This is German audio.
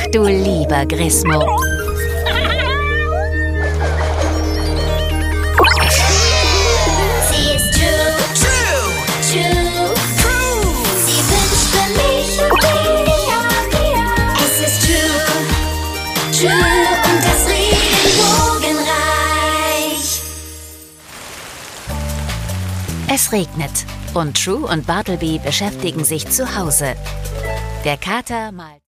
du lieber Grismo. Sie ist true. True. Sie wünscht für mich und dich. Es ist true. Und das Regenbogenreich. Es regnet und True und Bartleby beschäftigen sich zu Hause. Der Kater malt